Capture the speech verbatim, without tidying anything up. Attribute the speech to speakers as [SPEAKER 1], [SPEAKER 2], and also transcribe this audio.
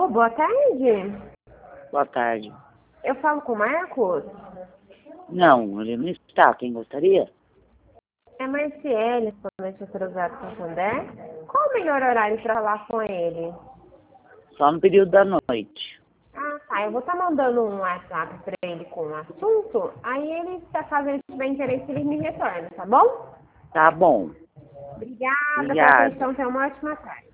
[SPEAKER 1] boa tarde.
[SPEAKER 2] Boa tarde.
[SPEAKER 1] Eu falo com o Marcos?
[SPEAKER 2] Não, ele não está. Quem gostaria?
[SPEAKER 1] É Marciele, somente autorizado com Santander. Qual o melhor horário para falar com ele?
[SPEAKER 2] Só no período da noite.
[SPEAKER 1] Ah, tá. Eu vou estar mandando um WhatsApp para ele com o assunto. Aí ele, se caso ele tiver interesse, ele me retorna, tá bom?
[SPEAKER 2] Tá bom.
[SPEAKER 1] Obrigada pela
[SPEAKER 2] Obrigada.
[SPEAKER 1] atenção. Tenha uma ótima tarde.